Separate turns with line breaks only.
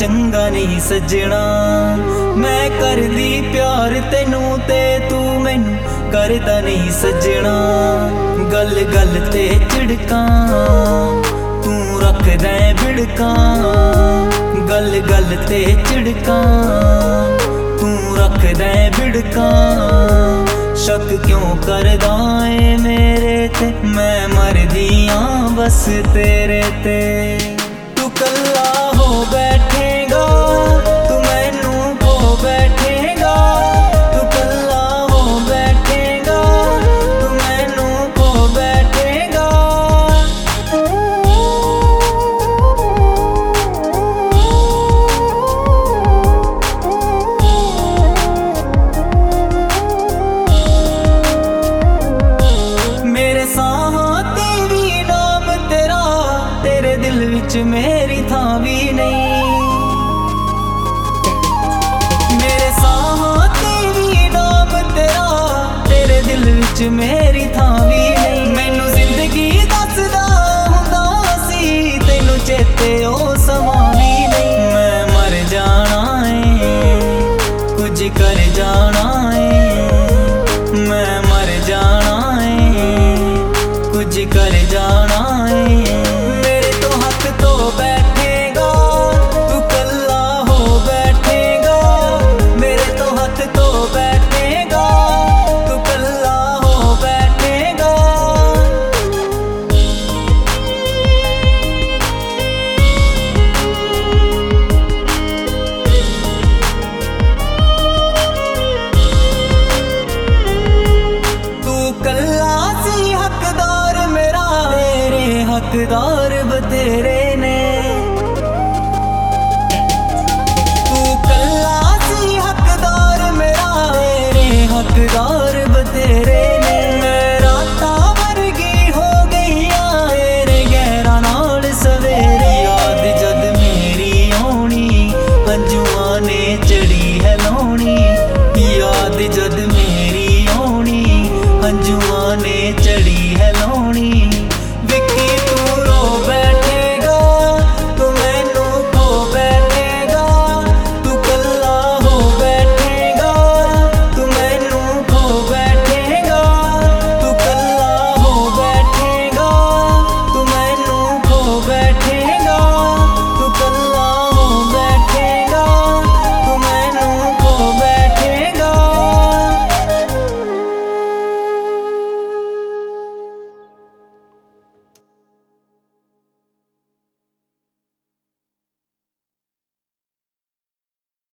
ਚੰਗਾ ਨਹੀਂ ਸੱਜਣਾ। ਮੈਂ ਕਰਦੀ ਪਿਆਰ ਤੈਨੂੰ ਤੇ ਤੂੰ ਮੈਨੂੰ ਕਰਦਾ ਨਹੀਂ ਸੱਜਣਾ। ਗੱਲ ਗੱਲ ਤੇ ਝਿੜਕਾਂ ਤੂੰ ਰੱਖਦਾ ਵਿੜਕਾਂ। ਗੱਲ ਗੱਲ ਤੇ ਝਿੜਕਾਂ ਤੂੰ ਰੱਖਦਾ ਵਿੜਕਾਂ। ਸ਼ੱਕ ਕਿਉਂ ਕਰਦਾ ਏ ਮੇਰੇ ਤੇ, ਮੈਂ ਮਰਦੀ ਆਂ ਬਸ ਤੇਰੇ ਤੇ। ਤੂੰ ਕੱਲਾ ਹੋ ਬੈਠੇਗਾ, ਤੂੰ ਮੈਨੂੰ ਖੋ ਬੈਠੇਗਾ। ਤੂੰ ਕੱਲਾ ਹੋ ਬੈਠੇਗਾ, ਤੂੰ ਮੈਨੂੰ ਖੋ ਬੈਠੇਗਾ। ਮੇਰੇ ਸਾਹਾਂ ਤੇ ਵੀ ਨਾਮ ਤੇਰਾ, ਤੇਰੇ ਦਿਲ ਵਿੱਚ ਮੇਰੀ ਥਾਂ ਵੀ ਨਹੀਂ। ਮੇਰੇ ਸਾਹਾਂ ਤੇ ਵੀ ਨਾਮ ਤੇਰਾ, ਤੇਰੇ ਦਿਲ ਵਿੱਚ ਮੇਰੀ ਥਾਂ ਵੀ ਨਹੀਂ। ਮੈਨੂੰ ਜ਼ਿੰਦਗੀ ਦੱਸਦਾ ਹੁੰਦਾ ਸੀ, ਤੈਨੂੰ ਚੇਤੇ ਉਹ ਸਮਾਂ ਵੀ ਨਹੀਂ। ਮੈਂ ਮਰ ਜਾਣਾ ਏ, ਕੁਝ ਕਰ ਜਾਣਾ